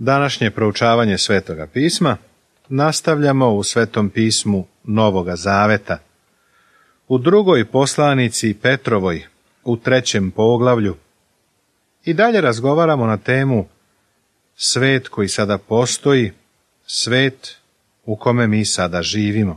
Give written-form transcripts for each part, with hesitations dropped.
Današnje proučavanje Svetoga pisma nastavljamo u Svetom pismu Novoga Zaveta, u drugoj poslanici Petrovoj, u 3. poglavlju, i dalje razgovaramo na temu svet koji sada postoji, svet u kome mi sada živimo.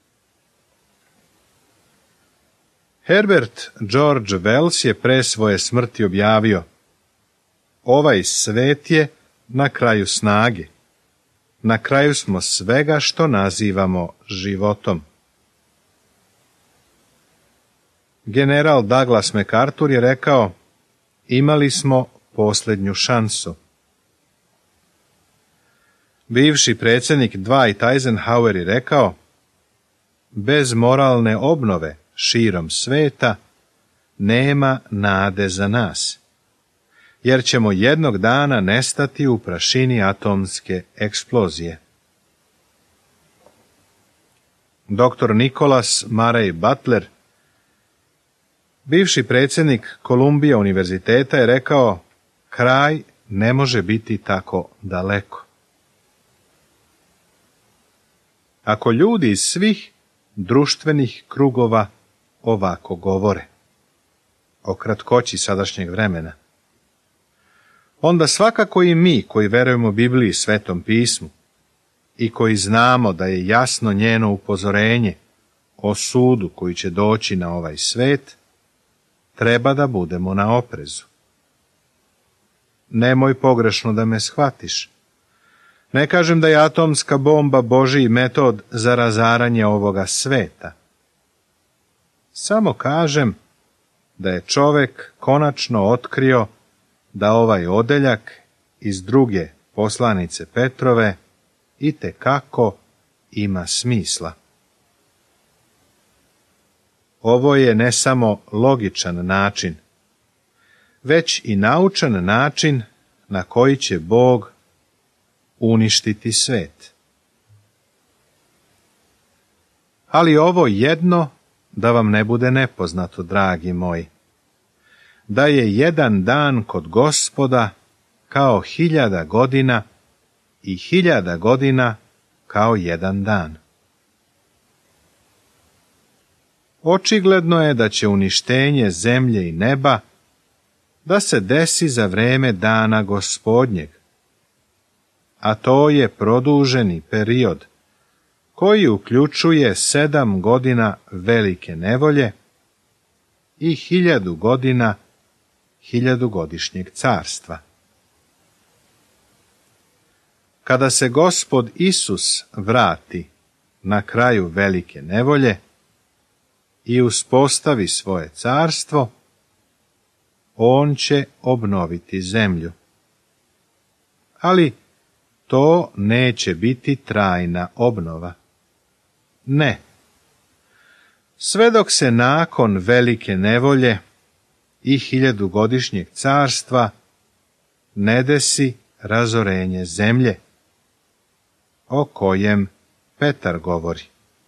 Herbert George Wells je pre svoje smrti objavio: ovaj svet je na kraju snage. Na kraju smo svega što nazivamo životom. General Douglas MacArthur je rekao: imali smo posljednju šansu. Bivši predsjednik Dwight Eisenhower je rekao: bez moralne obnove širom sveta nema nade za nas, jer ćemo jednog dana nestati u prašini atomske eksplozije. Dr. Nicholas Murray Butler, bivši predsjednik Columbia univerziteta, je rekao: kraj ne može biti tako daleko. Ako ljudi iz svih društvenih krugova ovako govore o kratkoći sadašnjeg vremena, onda svakako i mi koji verujemo Bibliji, Svetom pismu, i koji znamo da je jasno njeno upozorenje o sudu koji će doći na ovaj svet, treba da budemo na oprezu. Nemoj pogrešno da me shvatiš. Ne kažem da je atomska bomba Božji metod za razaranje ovoga sveta. Samo kažem da je čovek konačno otkrio da ovaj odeljak iz druge poslanice Petrove itekako ima smisla. Ovo je ne samo logičan način, već i naučan način na koji će Bog uništiti svet. Ali ovo jedno da vam ne bude nepoznato, dragi moji, da je jedan dan kod Gospoda kao 1000 godina i 1000 godina kao jedan dan. Očigledno je da će uništenje zemlje i neba da se desi za vreme dana Gospodnjeg, a to je produženi period koji uključuje 7 godina velike nevolje i 1000 godina 1000-godišnjeg carstva. Kada se Gospod Isus vrati na kraju velike nevolje i uspostavi svoje carstvo, on će obnoviti zemlju. Ali to neće biti trajna obnova. Ne. Sve dok se nakon velike nevolje i 1000-godišnjeg carstva ne desi razorenje zemlje, o kojem Petar govori.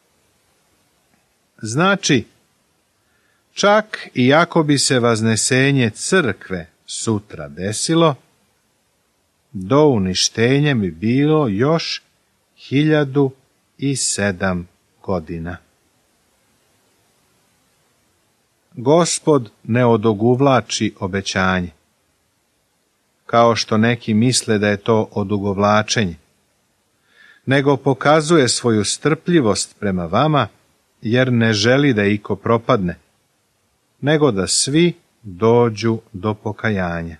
Znači, čak i ako bi se vaznesenje crkve sutra desilo, do uništenja bi bilo još 1007 godina. Gospod ne odugovlači obećanje, kao što neki misle da je to odugovlačenje, nego pokazuje svoju strpljivost prema vama, jer ne želi da iko propadne, nego da svi dođu do pokajanja.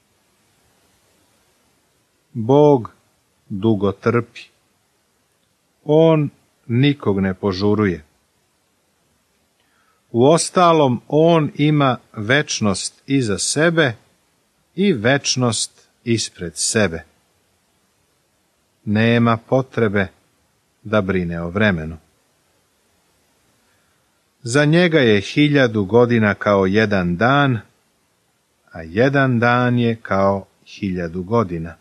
Bog dugo trpi. On nikog ne požuruje. Uostalom, on ima večnost iza sebe i večnost ispred sebe. Nema potrebe da brine o vremenu. Za njega je 1000 godina kao jedan dan, a jedan dan je kao 1000 godina.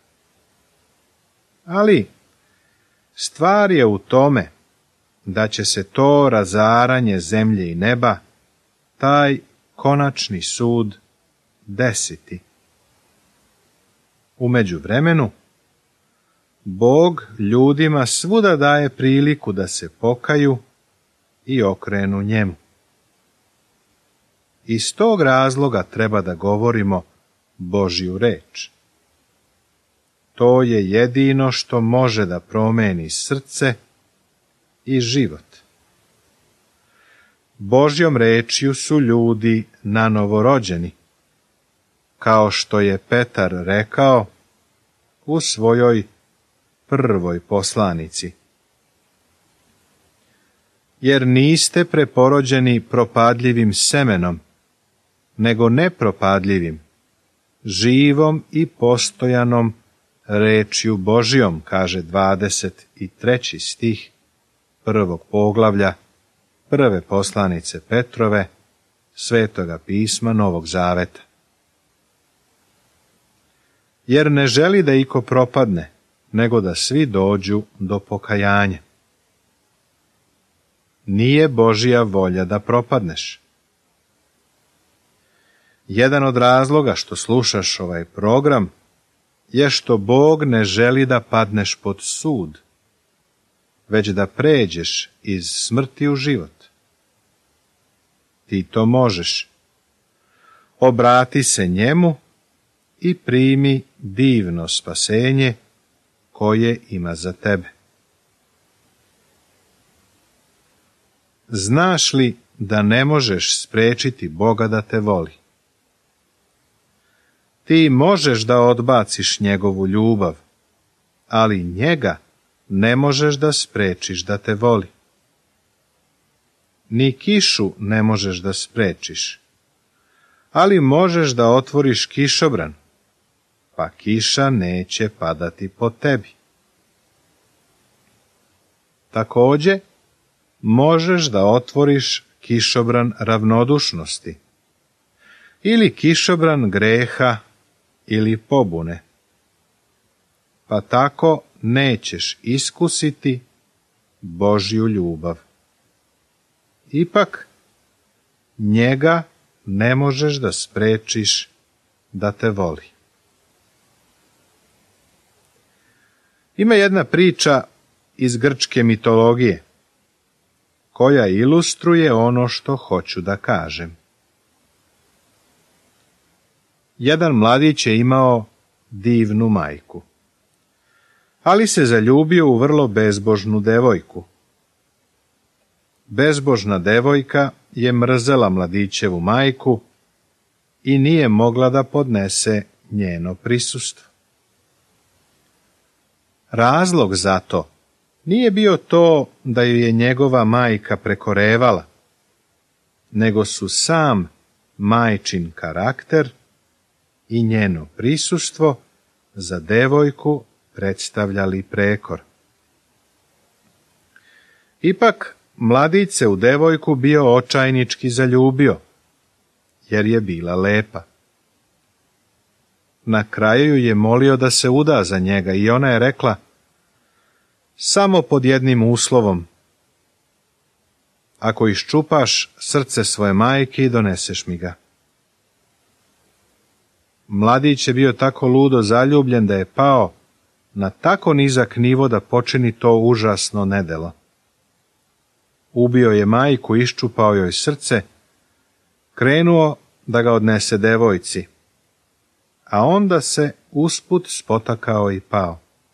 Ali stvar je u tome da će se to razaranje zemlje i neba, taj konačni sud, desiti. U međuvremenu, Bog ljudima svuda daje priliku da se pokaju i okrenu njemu. Iz tog razloga treba da govorimo Božju reč. To je jedino što može da promeni srce i život. Božjom rečju su ljudi nanovo rođeni, kao što je Petar rekao u svojoj prvoj poslanici. Jer niste preporođeni propadljivim semenom, nego nepropadljivim, živom i postojanom rečju Božjom, kaže 23. stih prvog poglavlja prve poslanice Petrove, Svetoga pisma Novog Zaveta. Jer ne želi da iko propadne, nego da svi dođu do pokajanja. Nije Božja volja da propadneš. Jedan od razloga što slušaš ovaj program je što Bog ne želi da padneš pod sud, već da pređeš iz smrti u život. Ti to možeš. Obrati se njemu i primi divno spasenje koje ima za tebe. Znaš li da ne možeš spriječiti Boga da te voli? Ti možeš da odbaciš njegovu ljubav, ali njega ne možeš da sprečiš da te voli. Ni kišu ne možeš da sprečiš, ali možeš da otvoriš kišobran, pa kiša neće padati po tebi. Također, možeš da otvoriš kišobran ravnodušnosti ili kišobran greha ili pobune, pa tako nećeš iskusiti Božju ljubav. Ipak, njega ne možeš da sprečiš da te voli. Ima jedna priča iz grčke mitologije, koja ilustruje ono što hoću da kažem. Jedan mladić je imao divnu majku, ali se zaljubio u vrlo bezbožnu devojku. Bezbožna devojka je mrzela mladićevu majku i nije mogla da podnese njeno prisustvo. Razlog za to nije bio to da ju je njegova majka prekorevala, nego su sam majčin karakter i njeno prisustvo za devojku predstavljali prekor. Ipak, mladić se u devojku bio očajnički zaljubio, jer je bila lepa. Na kraju ju je molio da se uda za njega i ona je rekla: samo pod jednim uslovom. Ako iščupaš srce svoje majke i doneseš mi ga. Mladić je bio tako ludo zaljubljen da je pao na tako nizak nivo da počini to užasno nedelo. Ubio je majku, iščupao joj srce, krenuo da ga odnese devojci, a onda se usput spotakao i pao.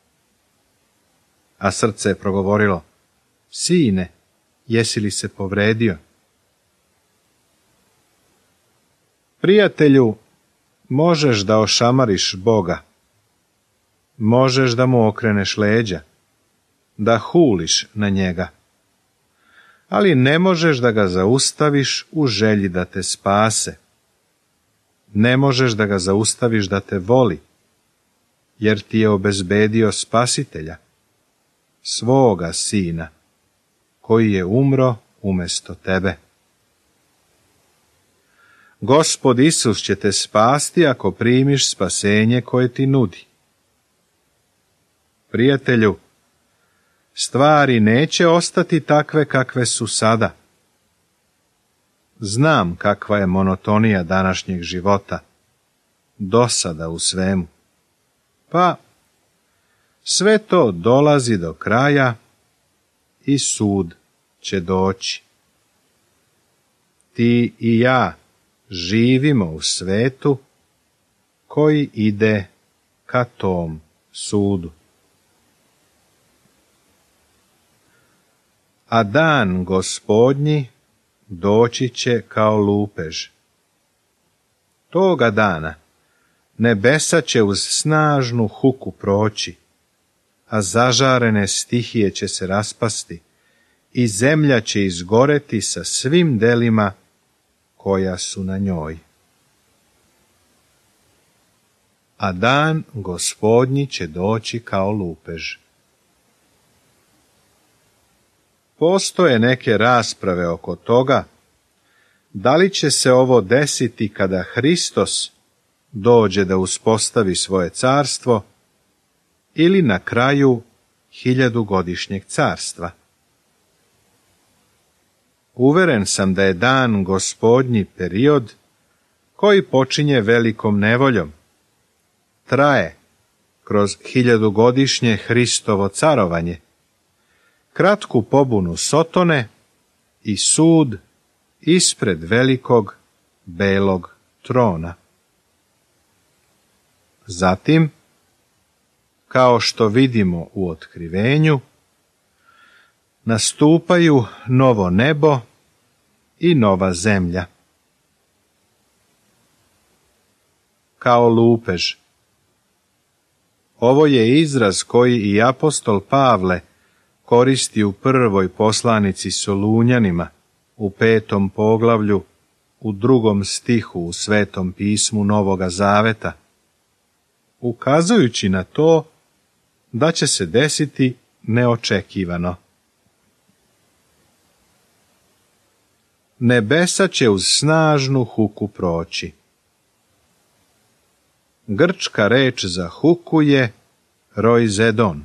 A srce je progovorilo: sine, jesi li se povredio? Prijatelju, možeš da ošamariš Boga, možeš da mu okreneš leđa, da huliš na njega, ali ne možeš da ga zaustaviš u želji da te spase. Ne možeš da ga zaustaviš da te voli, jer ti je obezbedio spasitelja, svoga sina, koji je umro umjesto tebe. Gospod Isus će te spasti ako primiš spasenje koje ti nudi. Prijatelju, stvari neće ostati takve kakve su sada. Znam kakva je monotonija današnjeg života, dosada u svemu. Pa, sve to dolazi do kraja i sud će doći. Ti i ja živimo u svetu koji ide ka tom sudu. A dan Gospodnji doći će kao lupež. Toga dana nebesa će uz snažnu huku proći, a zažarene stihije će se raspasti i zemlja će izgoreti sa svim delima koja su na njoj. A dan Gospodnji će doći kao lupež. Postoje neke rasprave oko toga da li će se ovo desiti kada Hristos dođe da uspostavi svoje carstvo ili na kraju 1000-godišnjeg carstva. Uveren sam da je dan Gospodnji period koji počinje velikom nevoljom, traje kroz 1000-godišnje Hristovo carovanje, kratku pobunu Sotone i sud ispred velikog belog trona. Zatim, kao što vidimo u otkrivenju, nastupaju novo nebo i nova zemlja. Kao lupež. Ovo je izraz koji i apostol Pavle koristi u prvoj poslanici Solunjanima, u 5. poglavlju, u 2. stihu u Svetom pismu Novoga Zaveta, ukazujući na to da će se desiti neočekivano. Nebesa će uz snažnu huku proći. Grčka reč za huku je roizedon.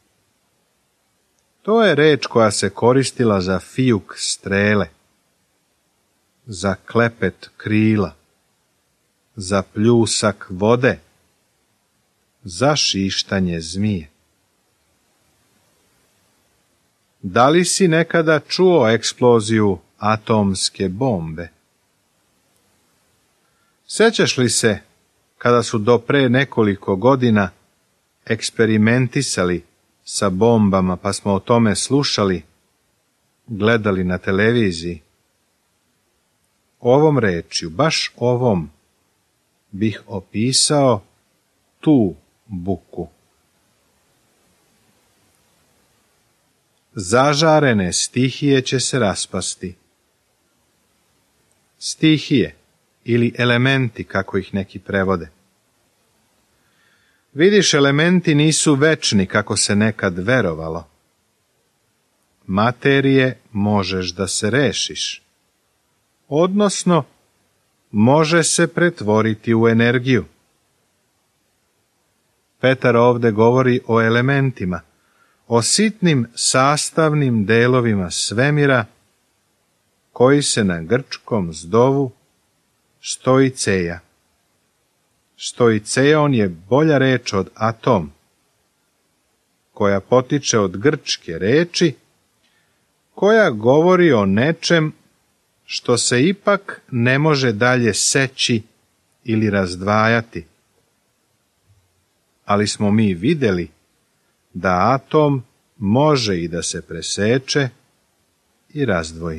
To je reč koja se koristila za fijuk strele, za klepet krila, za pljusak vode, za šištanje zmije. Da li si nekada čuo eksploziju atomske bombe? Sjećaš li se kada su do pre nekoliko godina eksperimentisali sa bombama, pa smo o tome slušali, gledali na televiziji? Ovom rečju, baš ovom, bih opisao tu buku. Zažarene stihije će se raspasti. Stihije ili elementi, kako ih neki prevode. Vidiš, elementi nisu večni, kako se nekad verovalo. Materije možeš da se rešiš, odnosno može se pretvoriti u energiju. Petar ovde govori o elementima, o sitnim sastavnim delovima svemira koji se na grčkom zovu stoiceja. Stoiceon je bolja reč od atom, koja potiče od grčke reči, koja govori o nečem što se ipak ne može dalje seći ili razdvajati. Ali smo mi vidjeli da atom može i da se preseče i razdvoji.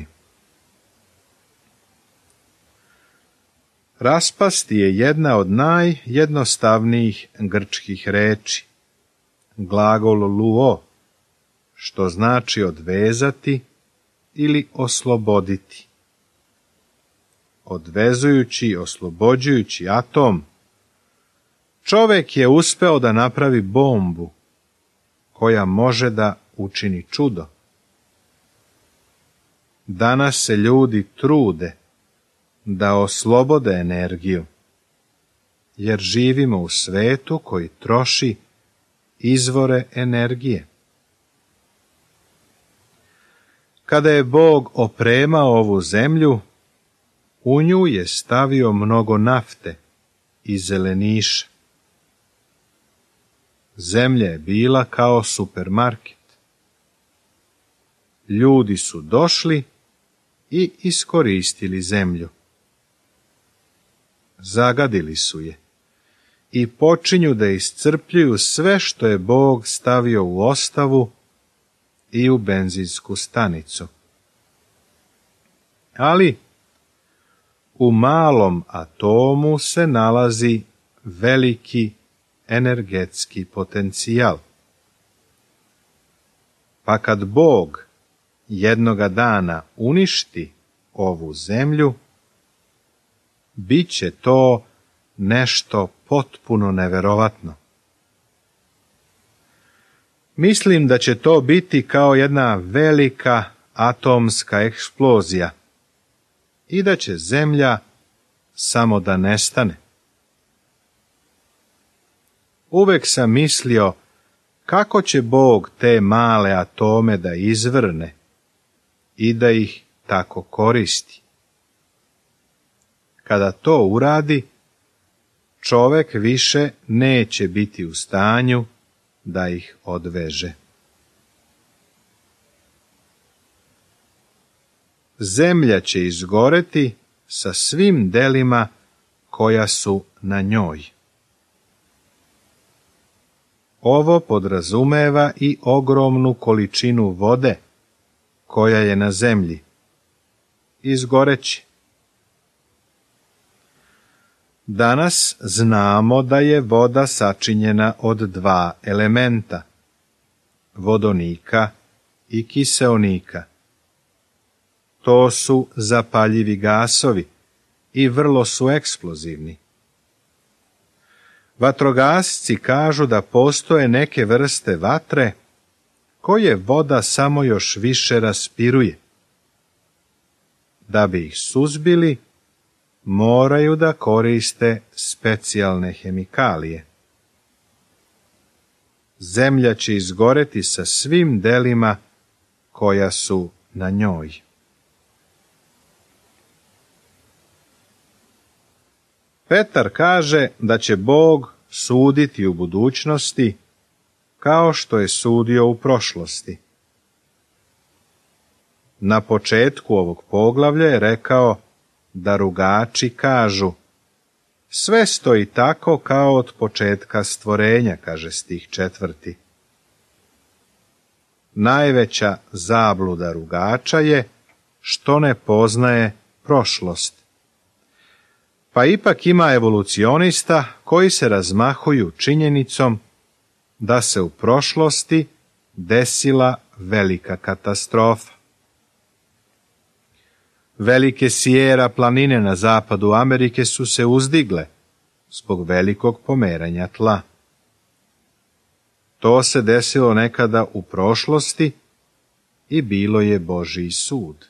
Raspasti je jedna od najjednostavnijih grčkih reči, glagol luo, što znači odvezati ili osloboditi. Odvezujući, oslobođujući atom, čovjek je uspeo da napravi bombu koja može da učini čudo. Danas se ljudi trude da oslobode energiju, jer živimo u svetu koji troši izvore energije. Kada je Bog opremao ovu zemlju, u nju je stavio mnogo nafte i zeleniša. Zemlja je bila kao supermarket. Ljudi su došli i iskoristili zemlju. Zagadili su je i počinju da iscrpljuju sve što je Bog stavio u ostavu i u benzinsku stanicu. Ali u malom atomu se nalazi veliki energetski potencijal. Pa kad Bog jednoga dana uništi ovu zemlju, bit će to nešto potpuno neverovatno. Mislim da će to biti kao jedna velika atomska eksplozija i da će zemlja samo da nestane. Uvek sam mislio kako će Bog te male atome da izvrne i da ih tako koristi. Kada to uradi, čovek više neće biti u stanju da ih odveže. Zemlja će izgoreti sa svim delima koja su na njoj. Ovo podrazumeva i ogromnu količinu vode koja je na zemlji. Izgoreće. Danas znamo da je voda sačinjena od dva elementa, vodonika i kiseonika. To su zapaljivi gasovi i vrlo su eksplozivni. Vatrogasci kažu da postoje neke vrste vatre koje voda samo još više raspiruje. Da bi ih suzbili, moraju da koriste specijalne hemikalije. Zemlja će izgoreti sa svim delima koja su na njoj. Petar kaže da će Bog suditi u budućnosti kao što je sudio u prošlosti. Na početku ovog poglavlja je rekao da rugači kažu: sve stoji tako kao od početka stvorenja, kaže stih 4. Najveća zabluda rugača je što ne poznaje prošlost. Pa ipak ima evolucionista koji se razmahuju činjenicom da se u prošlosti desila velika katastrofa. Velike Sierra planine na zapadu Amerike su se uzdigle zbog velikog pomeranja tla. To se desilo nekada u prošlosti i bilo je Božji sud.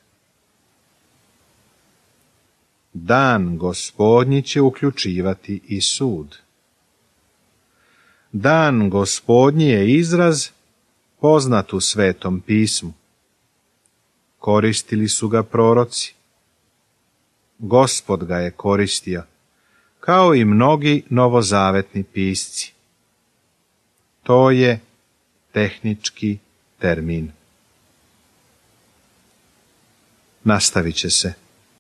Dan Gospodnji će uključivati i sud. Dan Gospodnji je izraz poznat u Svetom pismu. Koristili su ga proroci. Gospod ga je koristio, kao i mnogi novozavetni pisci. To je tehnički termin. Nastavit će se.